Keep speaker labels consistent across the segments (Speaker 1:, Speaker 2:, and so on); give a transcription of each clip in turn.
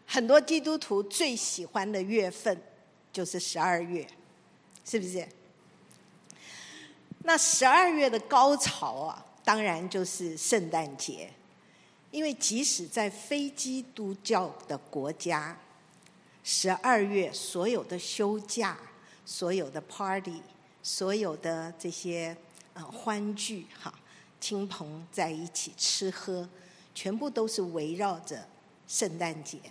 Speaker 1: 很多基督徒最喜欢的月份就是12月，是不是？那12月的高潮啊，当然就是圣诞节。因为即使在非基督教的国家，12月所有的休假、所有的 party、所有的这些欢聚亲朋在一起吃喝，全部都是围绕着圣诞节。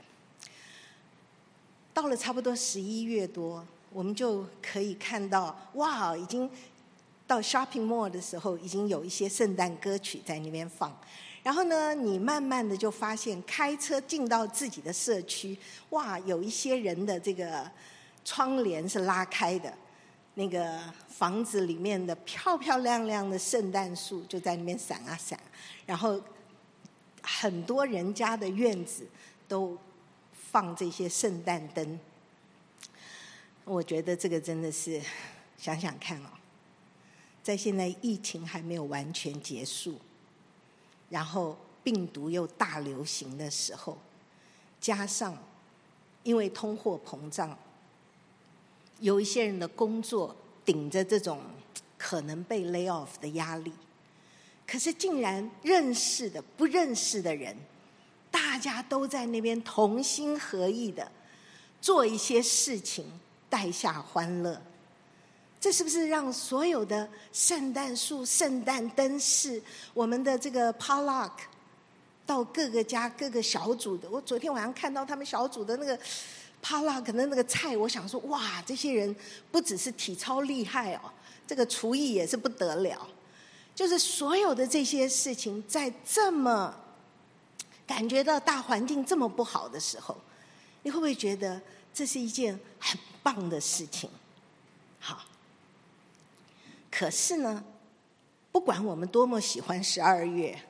Speaker 1: 到了差不多11月多，我们就可以看到，哇，已经到 shopping mall 的时候，已经有一些圣诞歌曲在那边放。然后呢，你慢慢的就发现，开车进到自己的社区，哇，有一些人的这个窗帘是拉开的，那个房子里面的漂漂亮亮的圣诞树就在那边闪啊闪，然后很多人家的院子都放这些圣诞灯。我觉得这个真的是想想看哦，在现在疫情还没有完全结束，然后病毒又大流行的时候，加上因为通货膨胀，有一些人的工作顶着这种可能被 lay off 的压力，可是竟然认识的不认识的人，大家都在那边同心合意的做一些事情，带下欢乐。这是不是让所有的圣诞树、圣诞灯饰，我们的这个 potluck 到各个家各个小组的？我昨天晚上看到他们小组的那个 potluck 的那个菜，我想说，哇，这些人不只是体操厉害哦，这个厨艺也是不得了。就是所有的这些事情，在这么感觉到大环境这么不好的时候，你会不会觉得这是一件很棒的事情？好。可是呢，不管我们多么喜欢12月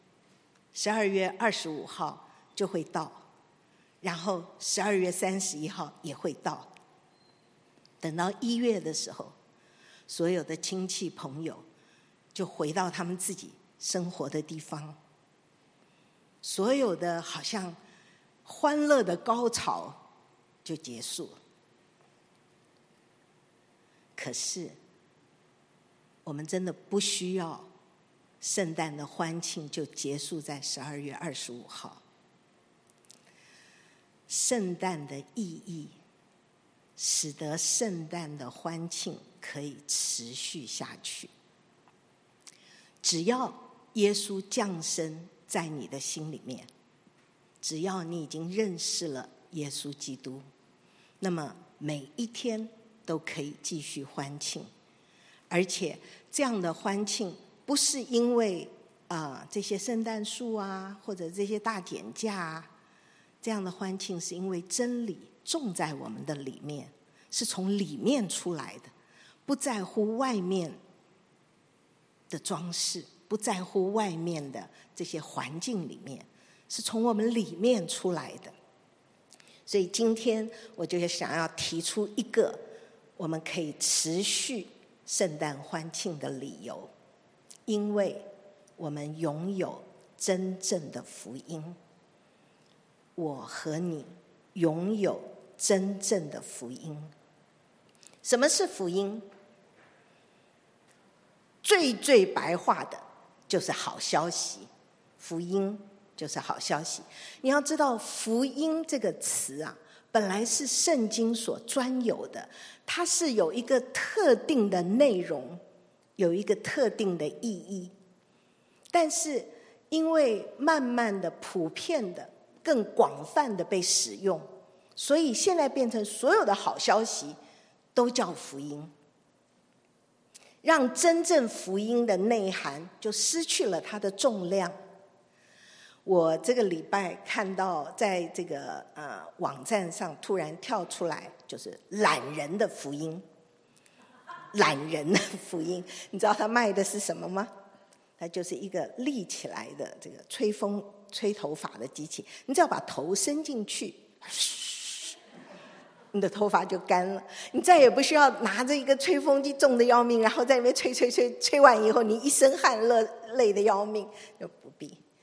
Speaker 1: ，12月25号就会到，然后12月31号也会到。等到1月的时候，所有的亲戚朋友就回到他们自己生活的地方，所有的好像欢乐的高潮就结束了。可是我们真的不需要圣诞的欢庆就结束在12月25号。圣诞的意义使得圣诞的欢庆可以持续下去。只要耶稣降生在你的心里面，只要你已经认识了耶稣基督，那么每一天都可以继续欢庆。而且这样的欢庆不是因为这些圣诞树啊，或者这些大减价啊，这样的欢庆是因为真理种在我们的里面，是从里面出来的，不在乎外面的装饰，不在乎外面的这些环境里面，是从我们里面出来的。所以今天我就想要提出一个我们可以持续圣诞欢庆的理由，因为我们拥有真正的福音。我和你拥有真正的福音。什么是福音？最白话的就是好消息，福音就是好消息。你要知道，福音这个词啊，本来是圣经所专有的，它是有一个特定的内容，有一个特定的意义。但是因为慢慢的、普遍的、更广泛的被使用，所以现在变成所有的好消息都叫福音，让真正福音的内涵就失去了它的重量。我这个礼拜看到在这个网站上突然跳出来，就是懒人的福音。懒人的福音，你知道他卖的是什么吗？它就是一个立起来的这个吹头发的机器，你只要把头伸进去，你的头发就干了，你再也不需要拿着一个吹风机重的要命，然后在那边吹完以后你一身汗累得要命，就不必。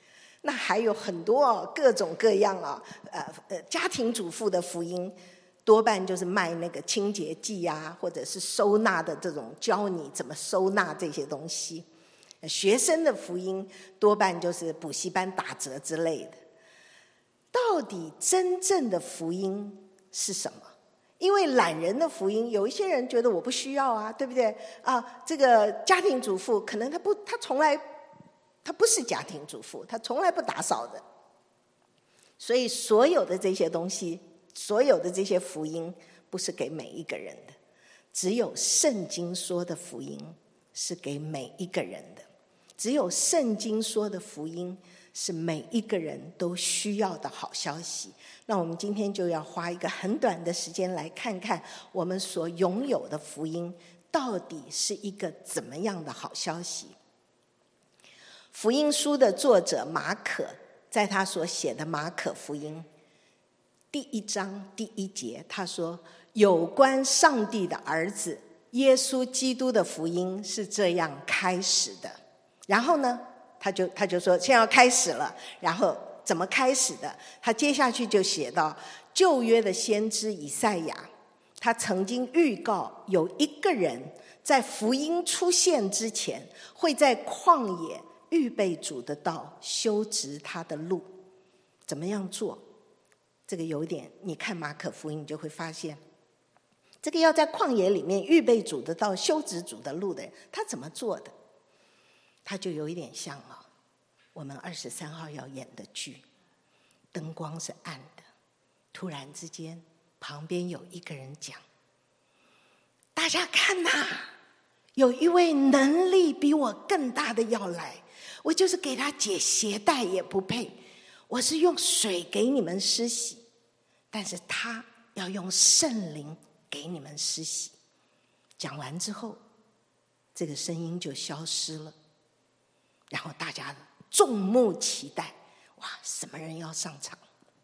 Speaker 1: 那还有很多各种各样家庭主妇的福音，多半就是卖那个清洁剂啊，或者是收纳的这种，教你怎么收纳这些东西。学生的福音多半就是补习班打折之类的。到底真正的福音是什么？因为懒人的福音，有一些人觉得我不需要啊，对不对啊？这个家庭主妇可能他不是家庭主妇，他从来不打扫的。所以所有的这些东西，所有的这些福音不是给每一个人的，只有圣经说的福音是给每一个人的，只有圣经说的福音是每一个人都需要的好消息。那我们今天就要花一个很短的时间来看看我们所拥有的福音到底是一个怎么样的好消息。福音书的作者马可在他所写的马可福音第1章第1节，他说有关上帝的儿子耶稣基督的福音是这样开始的。然后呢他就说现在要开始了，然后怎么开始的？他接下去就写到旧约的先知以赛亚，他曾经预告有一个人在福音出现之前会在旷野预备主的道，修直他的路。怎么样做？这个有点，你看马可福音你就会发现，这个要在旷野里面预备主的道，修直主的路的人，他怎么做的？他就有一点像我们23号要演的剧，灯光是暗的，突然之间旁边有一个人讲，大家看呐，有一位能力比我更大的要来，我就是给他解鞋带也不配，我是用水给你们施洗，但是他要用圣灵给你们施洗。讲完之后，这个声音就消失了，然后大家众目期待，哇，什么人要上场？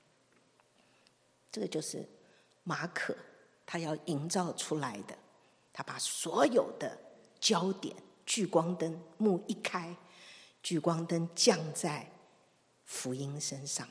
Speaker 1: 这个就是马可他要营造出来的，他把所有的焦点，聚光灯幕一开，聚光灯降在福音身上，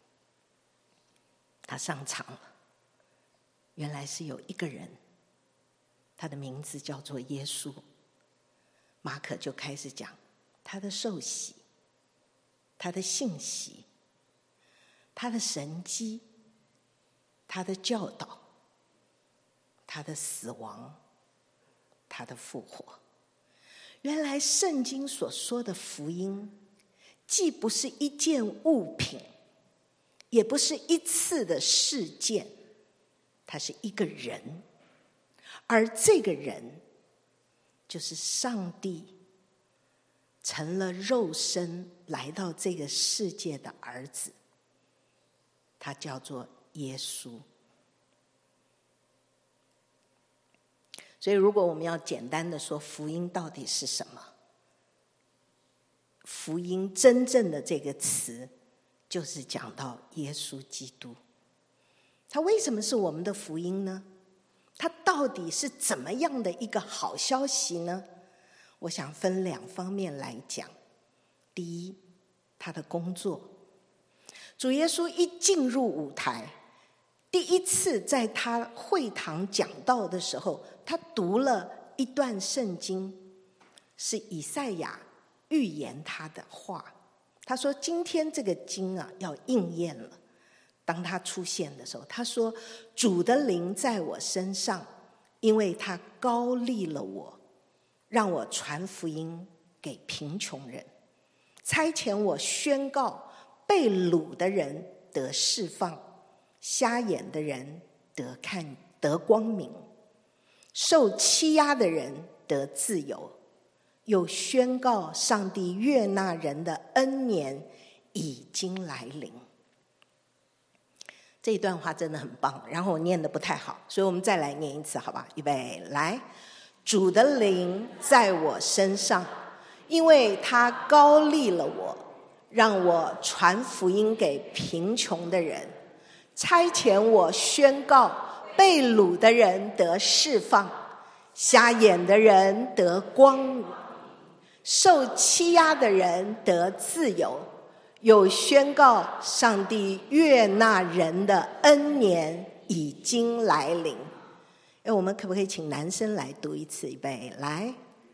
Speaker 1: 他上场了。原来是有一个人，他的名字叫做耶稣。马可就开始讲他的受洗，他的信息，他的神迹，他的教导，他的死亡，他的复活。原来圣经所说的福音既不是一件物品，也不是一次的事件，他是一个人，而这个人就是上帝成了肉身来到这个世界的儿子，他叫做耶稣。所以如果我们要简单的说福音到底是什么，福音真正的这个词就是讲到耶稣基督。他为什么是我们的福音呢？他到底是怎么样的一个好消息呢？我想分2方面来讲。第一，他的工作。主耶稣一进入舞台，第一次在他会堂讲道的时候，他读了一段圣经，是以赛亚预言他的话。他说今天这个经要应验了。当他出现的时候，他说主的灵在我身上，因为他膏立了我，让我传福音给贫穷人，差遣我宣告被掳的人得释放，瞎眼的人得光明，受欺压的人得自由，又宣告上帝悦纳人的恩年已经来临。这一段话真的很棒，然后我念得不太好，所以我们再来念一次好吧？预备来。主的灵在我身上，因为他膏立了我，让我传福音给贫穷的人，差遣我宣告被掳的人得释放，瞎眼的人得光明，受欺压的人得自由， 有宣告上帝悦纳人的恩年已经来临。我们可不可以请男生来读一次？预备，来。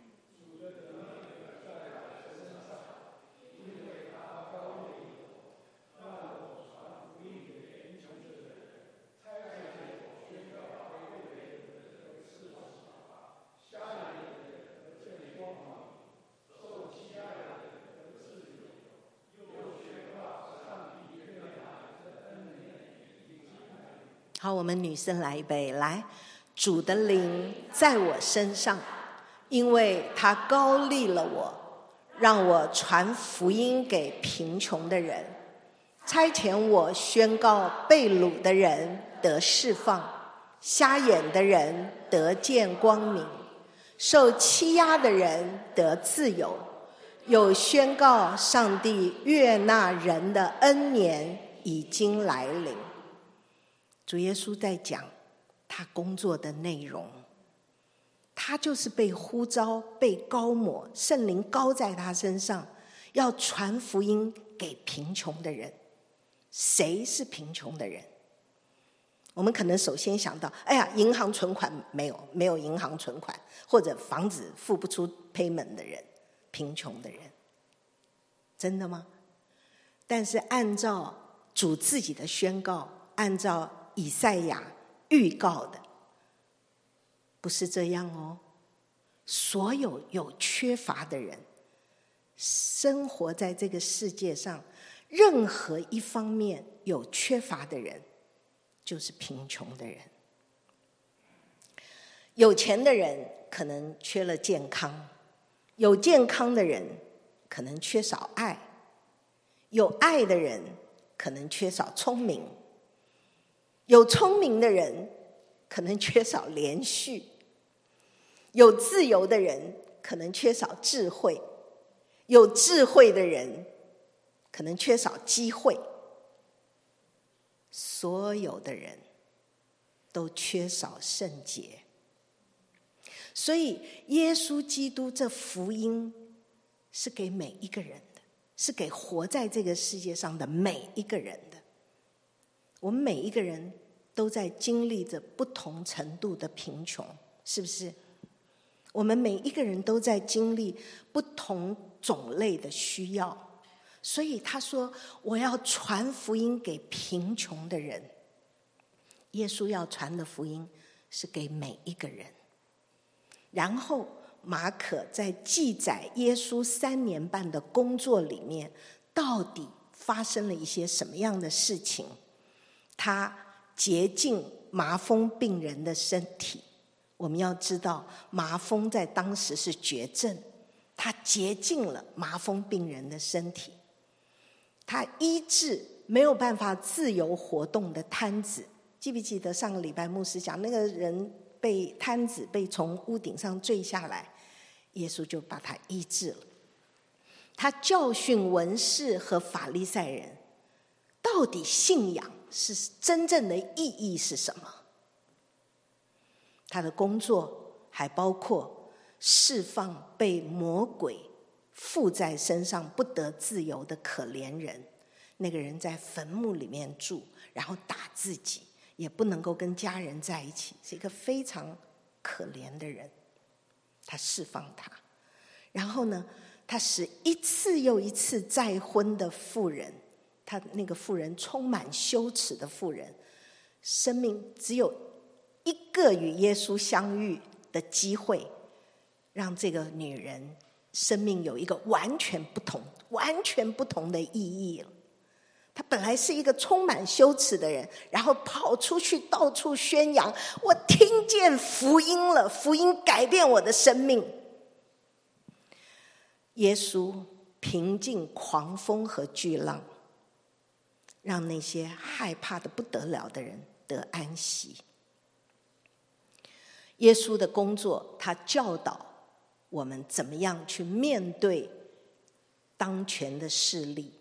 Speaker 1: 好，我们女生来一杯，来。主的灵在我身上，因为他膏立了我，让我传福音给贫穷的人，差遣我宣告被掳的人得释放，瞎眼的人得见光明，受欺压的人得自由，有宣告上帝悦纳人的恩年已经来临。主耶稣在讲他工作的内容，他就是被呼召，被膏抹，圣灵膏在他身上，要传福音给贫穷的人。谁是贫穷的人？我们可能首先想到，银行存款没有银行存款，或者房子付不出 payment 的人，贫穷的人。真的吗？但是按照主自己的宣告，按照以赛亚预告的，不是这样哦。所有有缺乏的人，生活在这个世界上，任何一方面有缺乏的人，就是贫穷的人。有钱的人可能缺了健康，有健康的人可能缺少爱，有爱的人可能缺少聪明，有聪明的人可能缺少连续，有自由的人可能缺少智慧，有智慧的人可能缺少机会。所有的人都缺少圣洁。所以耶稣基督这福音是给每一个人的，是给活在这个世界上的每一个人的。我们每一个人都在经历着不同程度的贫穷，是不是？我们每一个人都在经历不同种类的需要，所以他说我要传福音给贫穷的人。耶稣要传的福音是给每一个人。然后马可在记载耶稣3年半的工作里面，到底发生了一些什么样的事情？他洁净麻风病人的身体。我们要知道麻风在当时是绝症，他洁净了麻风病人的身体。他医治没有办法自由活动的瘫子。记不记得上个礼拜牧师讲那个人瘫子被从屋顶上坠下来，耶稣就把他医治了。他教训文士和法利赛人，到底信仰是真正的意义是什么？他的工作还包括释放被魔鬼附在身上不得自由的可怜人。那个人在坟墓里面住，然后打自己，也不能够跟家人在一起，是一个非常可怜的人。他释放他。然后呢，他使一次又一次再婚的妇人，他那个妇人充满羞耻的妇人，生命只有一个与耶稣相遇的机会，让这个女人生命有一个完全不同的意义了。他本来是一个充满羞耻的人，然后跑出去到处宣扬，我听见福音了，福音改变我的生命。耶稣平静狂风和巨浪，让那些害怕的不得了的人得安息。耶稣的工作，他教导我们怎么样去面对当权的势力。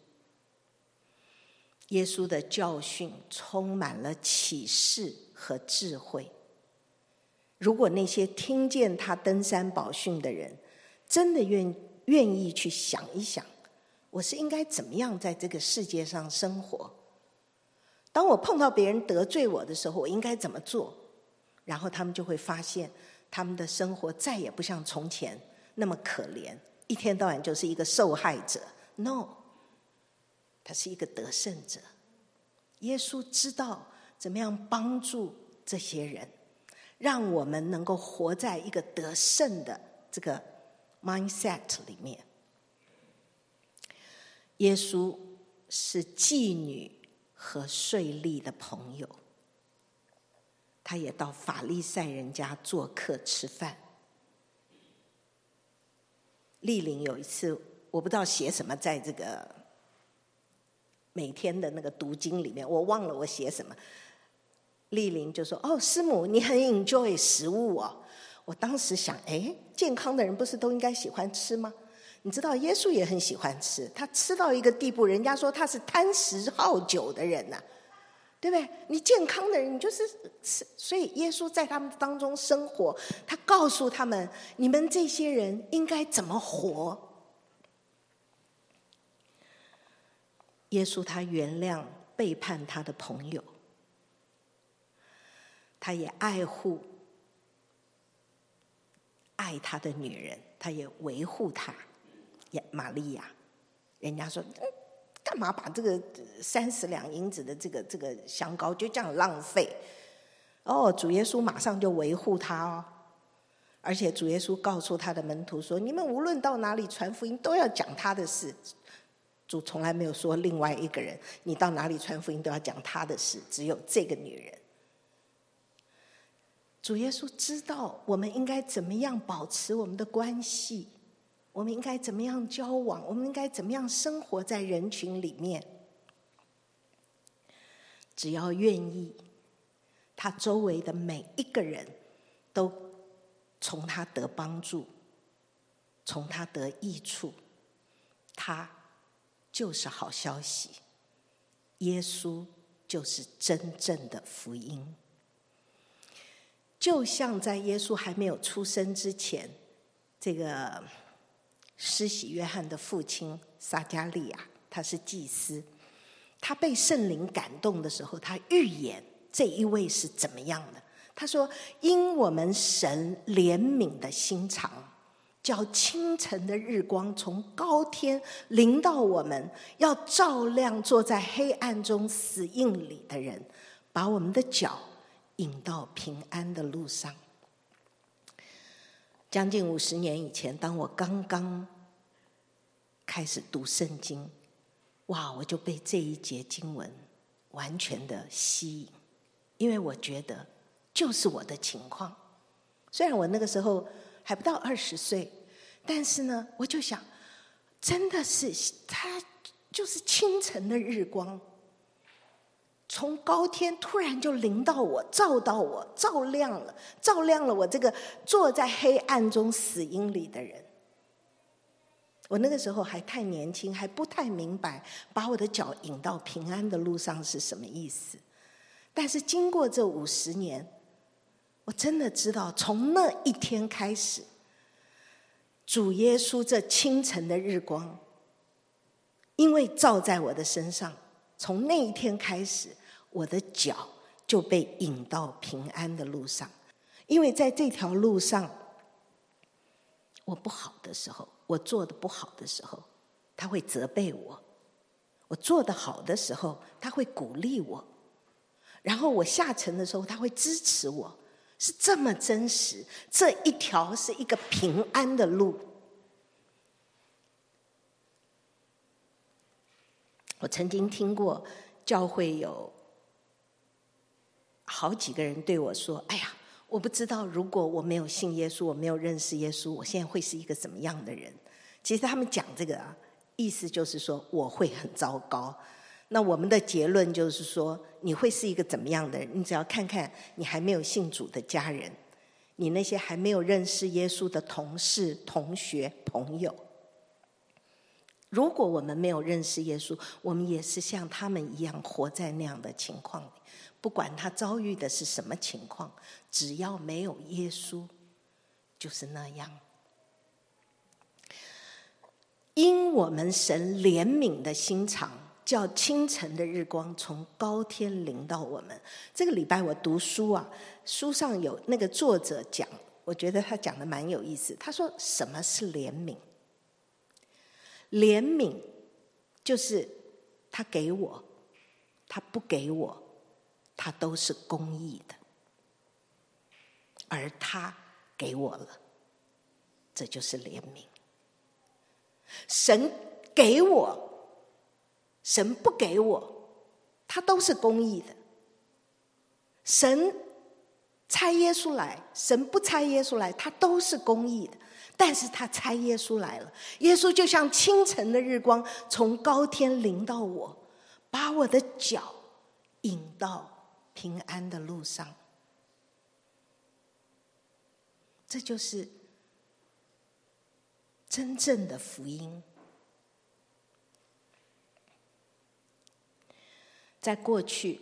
Speaker 1: 耶稣的教训充满了启示和智慧。如果那些听见他登山宝训的人真的愿意去想一想， 我是应该怎么样在这个世界上生活？当我碰到别人得罪我的时候，我应该怎么做？然后他们就会发现，他们的生活再也不像从前那么可怜，一天到晚就是一个受害者。No， 他是一个得胜者。耶稣知道怎么样帮助这些人，让我们能够活在一个得胜的这个 mindset 里面。耶稣是妓女和税吏的朋友，他也到法利赛人家做客吃饭。丽玲有一次，我不知道写什么，在这个每天的那个读经里面，我忘了我写什么。丽玲就说：“哦，师母，你很 enjoy 食物哦。”我当时想，健康的人不是都应该喜欢吃吗？你知道耶稣也很喜欢吃，他吃到一个地步，人家说他是贪食好酒的人啊，对不对？你健康的人，你就是吃。所以耶稣在他们当中生活，他告诉他们，你们这些人应该怎么活。耶稣他原谅背叛他的朋友，他也爱他的女人，他也维护他玛利亚。人家说干嘛把这个30两银子的这个香膏就这样浪费？主耶稣马上就维护他哦。而且主耶稣告诉他的门徒说，你们无论到哪里传福音都要讲他的事。主从来没有说另外一个人你到哪里传福音都要讲他的事，只有这个女人。主耶稣知道我们应该怎么样保持我们的关系，我们应该怎么样交往，我们应该怎么样生活在人群里面。只要愿意，他周围的每一个人都从他得帮助，从他得益处，他就是好消息。耶稣就是真正的福音。就像在耶稣还没有出生之前，这个施洗约翰的父亲撒迦利亚，他是祭司，他被圣灵感动的时候，他预言这一位是怎么样的。他说，因我们神怜悯的心肠，叫清晨的日光从高天临到我们，要照亮坐在黑暗中死荫里的人，把我们的脚引到平安的路上。将近50年以前，当我刚刚开始读圣经，我就被这一节经文完全的吸引，因为我觉得就是我的情况。虽然我那个时候还不到20岁，但是呢，我就想，真的是它就是清晨的日光，从高天突然就临到我，照到我，照亮了我这个坐在黑暗中死荫里的人。我那个时候还太年轻，还不太明白把我的脚引到平安的路上是什么意思。但是经过这50年，我真的知道，从那一天开始，主耶稣这清晨的日光，因为照在我的身上，从那一天开始，我的脚就被引到平安的路上。因为在这条路上，我不好的时候，我做的不好的时候，他会责备我；我做得好的时候，他会鼓励我；然后我下沉的时候，他会支持我。是这么真实，这一条是一个平安的路。我曾经听过教会有好几个人对我说，哎呀，我不知道如果我没有信耶稣，我没有认识耶稣，我现在会是一个怎么样的人。其实他们讲这个意思就是说我会很糟糕。那我们的结论就是说，你会是一个怎么样的人？你只要看看你还没有信主的家人，你那些还没有认识耶稣的同事、同学、朋友。如果我们没有认识耶稣，我们也是像他们一样活在那样的情况里。不管他遭遇的是什么情况，只要没有耶稣，就是那样。 因我们神怜悯的心肠，叫清晨的日光从高天临到我们。这个礼拜我读书啊，书上有那个作者讲，我觉得他讲的蛮有意思。他说什么是怜悯？怜悯就是他给我，他不给我，他都是公义的，而他给我了，这就是怜悯。神给我，神不给我，他都是公义的。神差耶稣来，神不差耶稣来，他都是公义的。但是他差耶稣来了，耶稣就像清晨的日光，从高天临到我，把我的脚引到平安的路上。这就是真正的福音。在过去，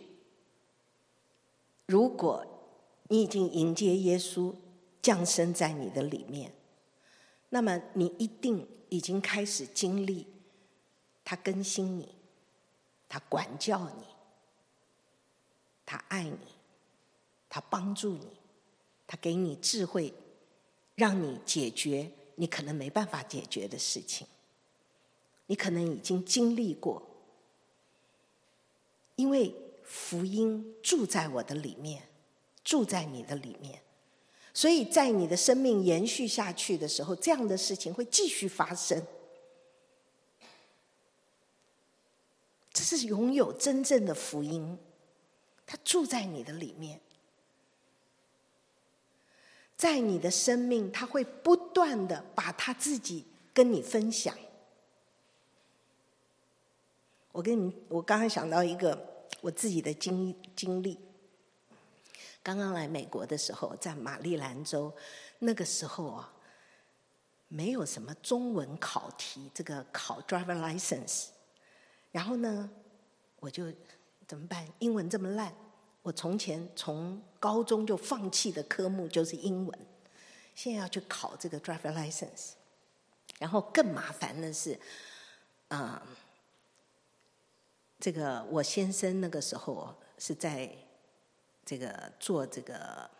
Speaker 1: 如果你已经迎接耶稣降生在你的里面，那么你一定已经开始经历他更新你，他管教你，他爱你，他帮助你，他给你智慧，让你解决你可能没办法解决的事情。你可能已经经历过，因为福音住在我的里面，住在你的里面，所以在你的生命延续下去的时候，这样的事情会继续发生。这是拥有真正的福音，它住在你的里面，在你的生命，他会不断的把他自己跟你分享。我刚才想到一个我自己的经历。刚刚来美国的时候，在马里兰州，那个时候啊，没有什么中文考题，这个考 driver license。然后呢，我就怎么办？英文这么烂，我从高中就放弃的科目就是英文，现在要去考这个 driver license。然后更麻烦的是，这个我先生那个时候是在这个做这个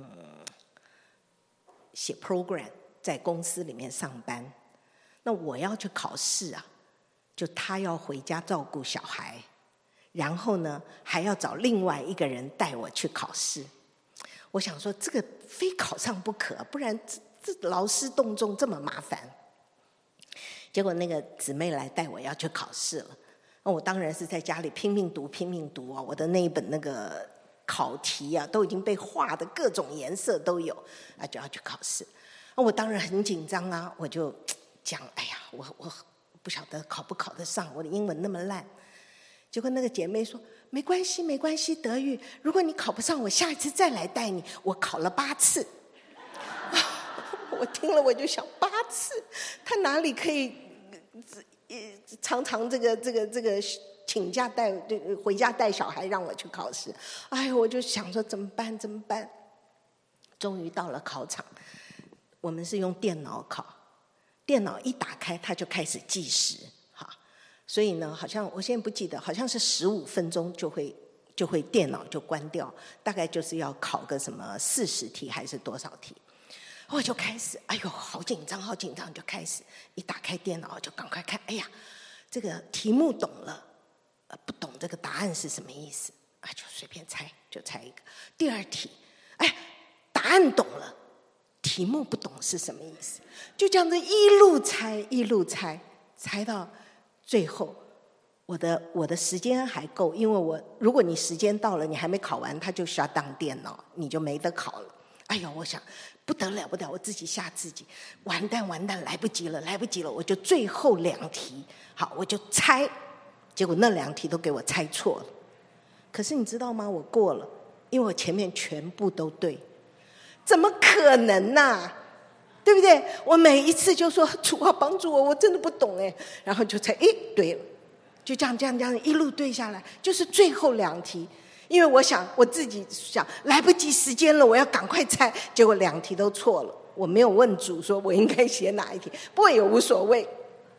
Speaker 1: 写 program， 在公司里面上班。那我要去考试啊，就他要回家照顾小孩，然后呢还要找另外一个人带我去考试。我想说这个非考上不可，不然这劳师动众这么麻烦。结果那个姊妹来带我要去考试了，那我当然是在家里拼命读啊，我的那一本那个考题啊，都已经被画的各种颜色都有啊，就要去考试。那我当然很紧张啊，我就讲，哎呀，我不晓得考不考得上，我的英文那么烂。结果那个姐妹说，没关系，德玉，如果你考不上，我下一次再来带你。我考了8次。我听了我就想，8次，他哪里可以常常这个请假回家带小孩让我去考试？哎，我就想说怎么办？终于到了考场，我们是用电脑考，电脑一打开它就开始计时，所以呢，好像我现在不记得，好像是15分钟就会电脑就关掉，大概就是要考个什么40题还是多少题。我就开始，哎呦，好紧张，就开始一打开电脑就赶快看，哎呀，这个题目懂了，不懂这个答案是什么意思啊？就随便猜，就猜一个。第二题，哎，答案懂了，题目不懂是什么意思？就这样子一路猜到最后，我的时间还够，因为如果你时间到了，你还没考完，它就shut down电脑，你就没得考了。哎呦，我想不得了，我自己吓自己，完蛋，来不及了，我就最后2题，好，我就猜，结果那2题都给我猜错了。可是你知道吗？我过了，因为我前面全部都对，怎么可能啊？对不对？我每一次就说主啊帮助我，我真的不懂哎，然后就猜，哎，对了，就这样一路对下来，就是最后2题。因为我自己想来不及时间了，我要赶快猜，结果2题都错了。我没有问主说我应该写哪一题，不过也无所谓。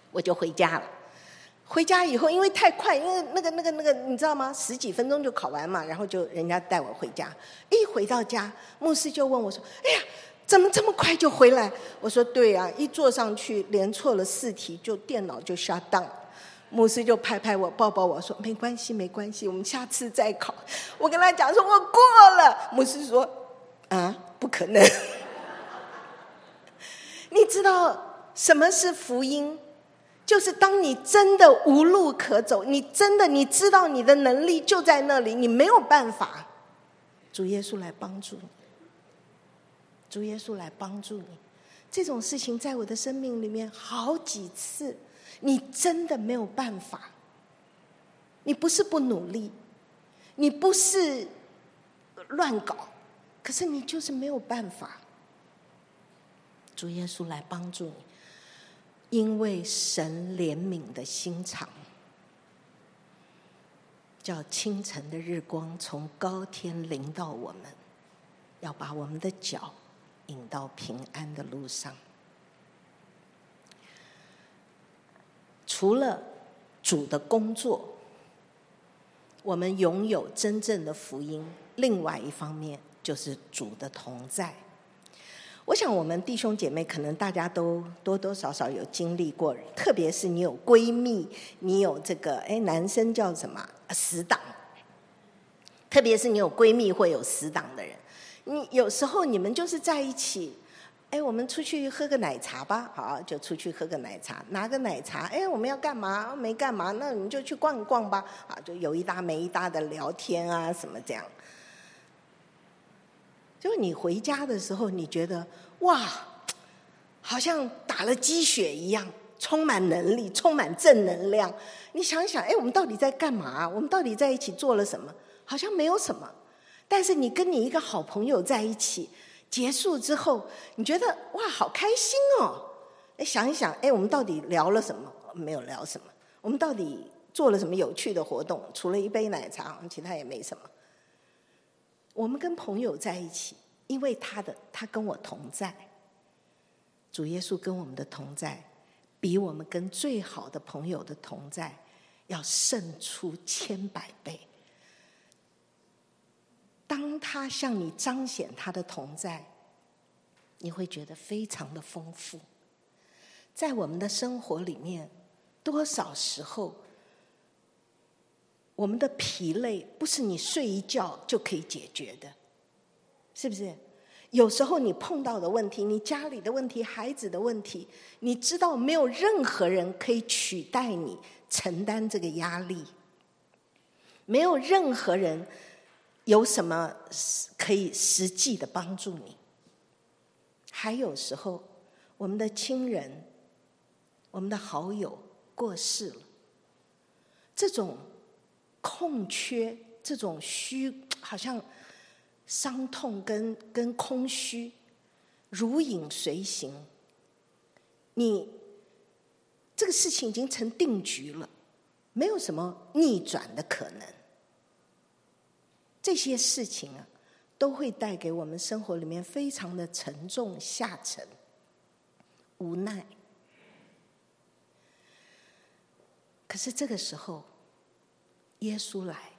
Speaker 1: 我就回家了。回家以后，因为太快，因为那个，你知道吗？10几分钟就考完嘛，然后就人家带我回家。一回到家，牧师就问我说：“哎呀，怎么这么快就回来？”我说：“对啊，一坐上去连错了4题，就电脑就 shut down。”牧师就拍拍我，抱抱我说：“没关系，没关系，我们下次再考。”我跟他讲说：“我过了。”牧师说：“啊，不可能。”你知道什么是福音？就是当你真的无路可走，你知道你的能力就在那里，你没有办法，主耶稣来帮助你，主耶稣来帮助你。这种事情在我的生命里面好几次，你真的没有办法，你不是不努力，你不是乱搞，可是你就是没有办法，主耶稣来帮助你。因为神怜悯的心肠，叫清晨的日光从高天临到我们，要把我们的脚引到平安的路上。除了主的工作，我们拥有真正的福音，另外一方面就是主的同在。我想我们弟兄姐妹可能大家都多多少少有经历过，特别是你有闺蜜，你有这个男生叫什么死党，特别是你有闺蜜会有死党的人，你有时候你们就是在一起，我们出去喝个奶茶吧，好，就出去喝个奶茶，拿个奶茶，我们要干嘛？没干嘛，那你们就去逛一逛吧，啊，就有一搭没一搭的聊天啊，什么这样。就你回家的时候，你觉得哇，好像打了鸡血一样，充满能力，充满正能量。你想想，我们到底在干嘛？我们到底在一起做了什么？好像没有什么。但是你跟你一个好朋友在一起，结束之后，你觉得哇，好开心哦！想一想，我们到底聊了什么？没有聊什么。我们到底做了什么有趣的活动？除了一杯奶茶，其他也没什么。我们跟朋友在一起，因为他跟我同在，主耶稣跟我们的同在，比我们跟最好的朋友的同在要胜出100倍。当他向你彰显他的同在，你会觉得非常的丰富。在我们的生活里面，多少时候我们的疲累不是你睡一觉就可以解决的，是不是？有时候你碰到的问题，你家里的问题，孩子的问题，你知道没有任何人可以取代你承担这个压力，没有任何人有什么可以实际的帮助你。还有时候我们的亲人，我们的好友过世了，这种空缺，这种好像伤痛跟空虚如影随形，你这个事情已经成定局了，没有什么逆转的可能。这些事情啊，都会带给我们生活里面非常的沉重下沉、无奈。可是这个时候，耶稣来，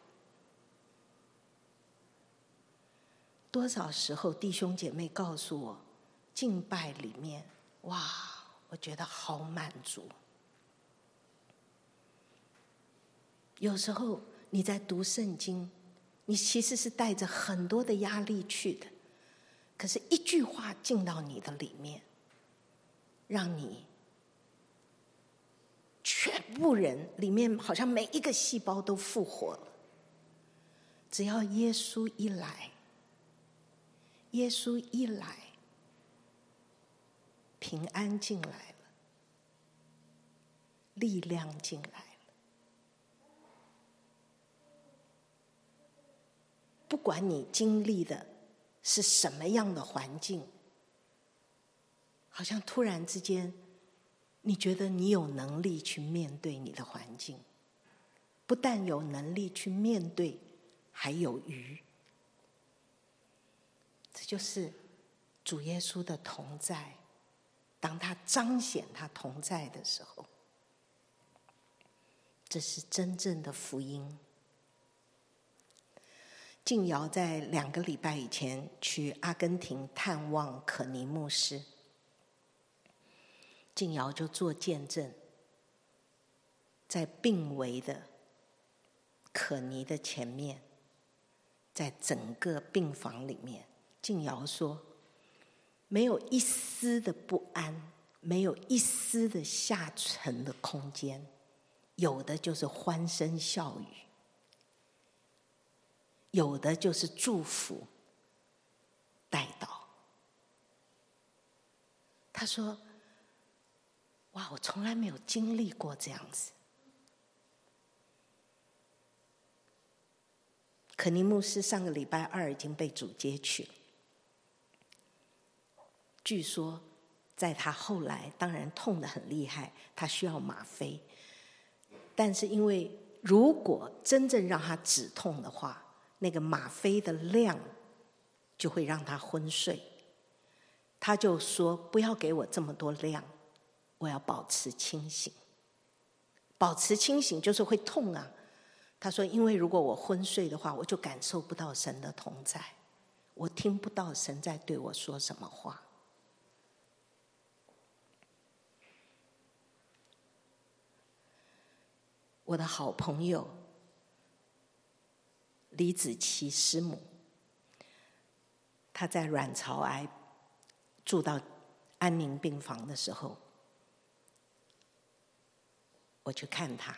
Speaker 1: 多少时候弟兄姐妹告诉我，敬拜里面，哇，我觉得好满足。有时候你在读圣经，你其实是带着很多的压力去的，可是一句话进到你的里面，让你全部人里面好像每一个细胞都复活了。只要耶稣一来，耶稣一来，平安进来了，力量进来了。不管你经历的是什么样的环境，好像突然之间你觉得你有能力去面对你的环境，不但有能力去面对，还有余。这就是主耶稣的同在。当他彰显他同在的时候， 这是真正的福音。静瑶在2个礼拜以前去阿根廷探望可尼牧师，静瑶就做见证，在病危的可尼的前面，在整个病房里面，静瑶说没有一丝的不安，没有一丝的下沉的空间，有的就是欢声笑语，有的就是祝福带祷。他说哇，我从来没有经历过这样子。可尼牧师上个礼拜2已经被主接去了，据说在他后来当然痛得很厉害，他需要吗啡，但是因为如果真正让他止痛的话，那个吗啡的量就会让他昏睡，他就说不要给我这么多量，我要保持清醒。保持清醒就是会痛啊。他说因为如果我昏睡的话，我就感受不到神的同在，我听不到神在对我说什么话。我的好朋友李子琪师母，她在卵巢癌住到安宁病房的时候，我去看她。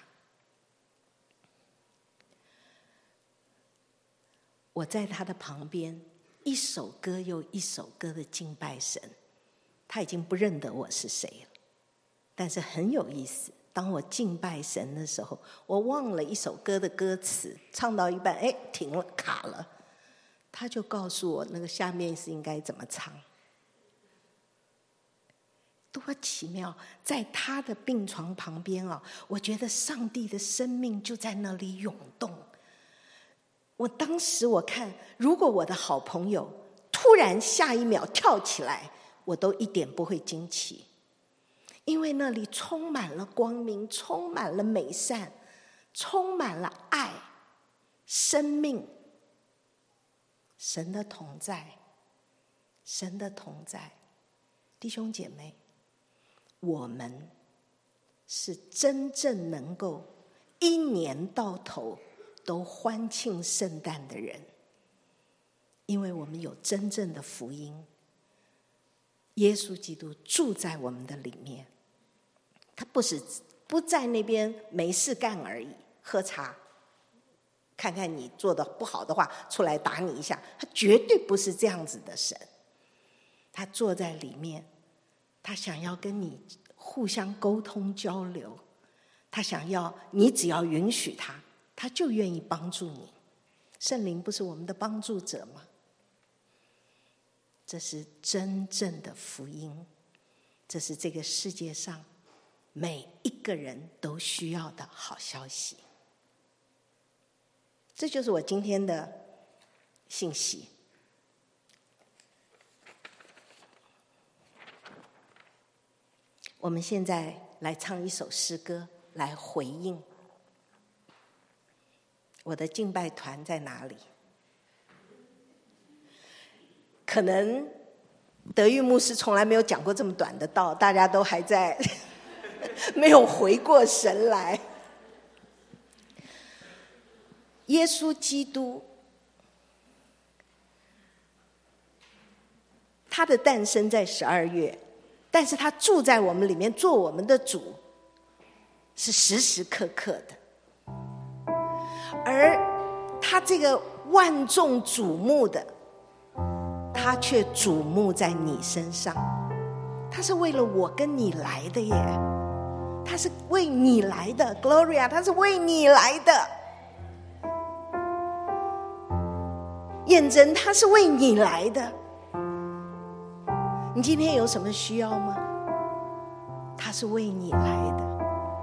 Speaker 1: 我在她的旁边，一首歌又一首歌的敬拜神。她已经不认得我是谁了，但是很有意思。当我敬拜神的时候，我忘了一首歌的歌词，唱到一半，停了，卡了。他就告诉我那个下面是应该怎么唱。多奇妙！在他的病床旁边啊，我觉得上帝的生命就在那里涌动。我当时我看，如果我的好朋友突然下一秒跳起来，我都一点不会惊奇。因为那里充满了光明，充满了美善，充满了爱，生命，神的同在，神的同在。弟兄姐妹，我们是真正能够一年到头都欢庆圣诞的人，因为我们有真正的福音，耶稣基督住在我们的里面。他不在那边没事干而已，喝茶，看看你做的不好的话出来打你一下，他绝对不是这样子的神。他坐在里面，他想要跟你互相沟通交流，他想要你只要允许他，他就愿意帮助你。圣灵不是我们的帮助者吗？这是真正的福音，这是这个世界上每一个人都需要的好消息。这就是我今天的信息。我们现在来唱一首诗歌来回应。我的敬拜团在哪里？可能德育牧师从来没有讲过这么短的道，大家都还在没有回过神来。耶稣基督他的诞生在12月，但是他住在我们里面，做我们的主，是时时刻刻的。而他这个万众瞩目的，他却瞩目在你身上。他是为了我跟你来的耶，他是为你来的 Gloria， 他是为你来的燕珍，他是为你来的。你今天有什么需要吗？他是为你来的。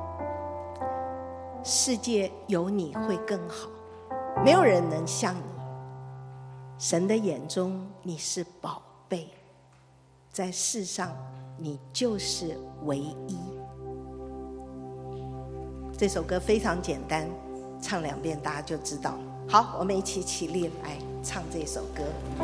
Speaker 1: 世界有你会更好，没有人能像你。神的眼中你是宝贝，在世上你就是唯一。 这首歌非常简单，唱2遍大家就知道。好，我们一起起立来唱这首歌。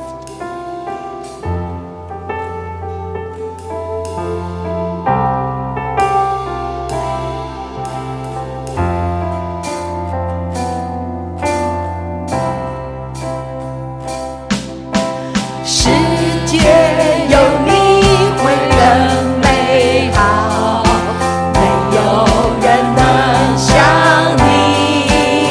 Speaker 2: 世界有你会更美好，没有人能像你。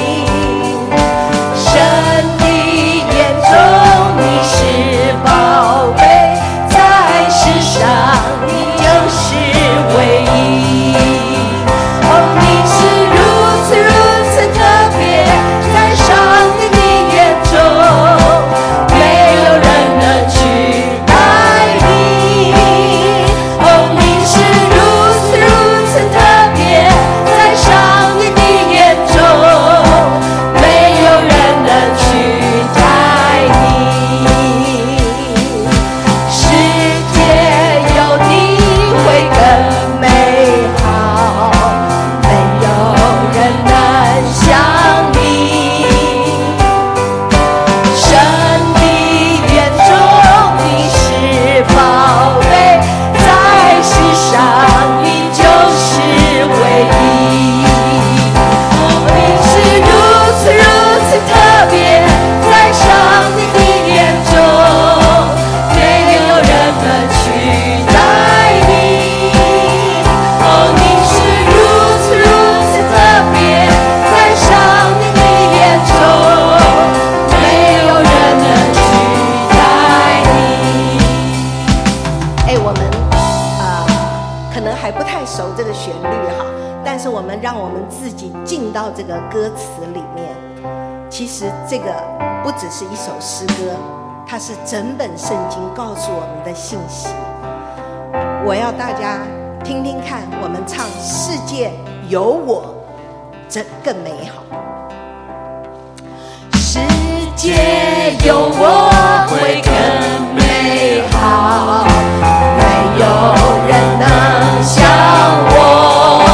Speaker 2: 神的眼中你是宝贝，在世上你就是唯一。哦，你是如此如此特别，在上帝的眼中没有人能取代你。哦，你是如此如此特别，在上帝的眼中没有人能取代你。世界有你会更美好，没有人能像你。神的眼中你是宝贝，在世上你就是唯一。哦，你是如此如此特别，在上帝的眼中没有人能取代你。哦，你是如此如此特别，在上帝的眼中没有人能取代你。
Speaker 1: 我们可能还不太熟这个旋律哈，但是让我们自己进到这个歌词里面。其实这个不只是一首诗歌，它是整本圣经告诉我们的信息。我要大家听听看，我们唱世界有我真更美好。
Speaker 2: 世界有我会更美好，没有人能像我。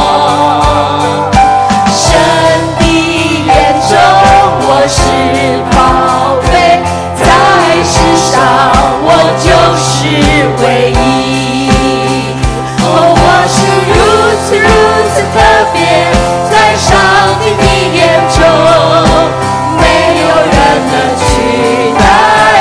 Speaker 2: 神的眼中我是宝贝，在世上我就是唯一。哦，我是如此如此特别，在上帝的眼中没有人能取代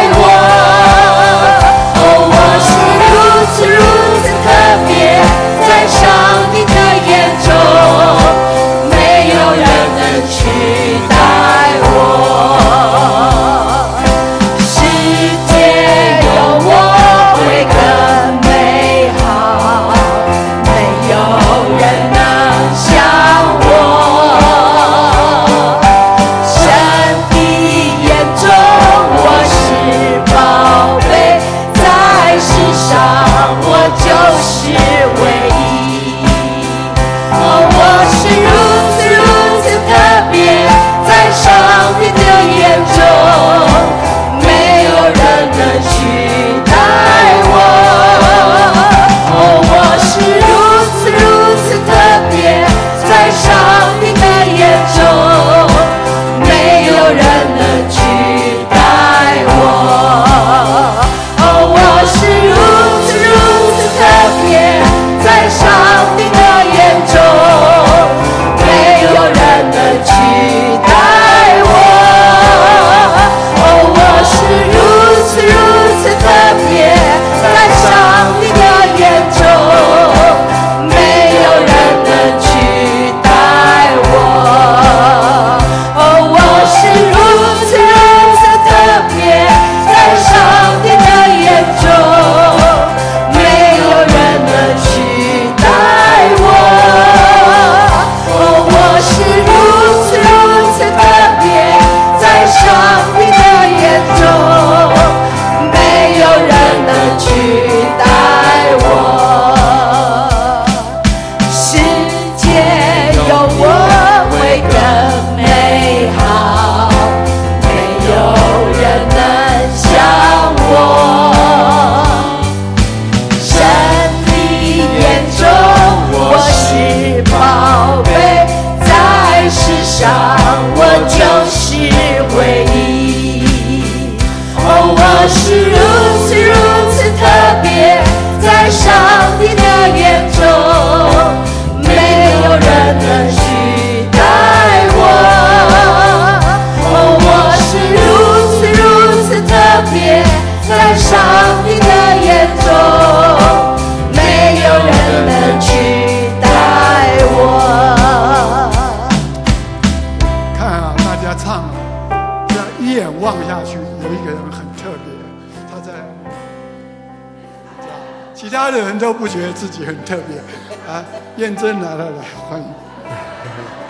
Speaker 2: 我是如此如此特别，在上帝的眼中，没有人能取代我。哦，我是如此如此特别，在上帝的眼中，没有人能取代我。
Speaker 3: 看啊，大家唱啊，这样一眼望下去，有一个人很特别，他在，其他的人都不觉得自己很特别啊。燕珍来了，来欢迎。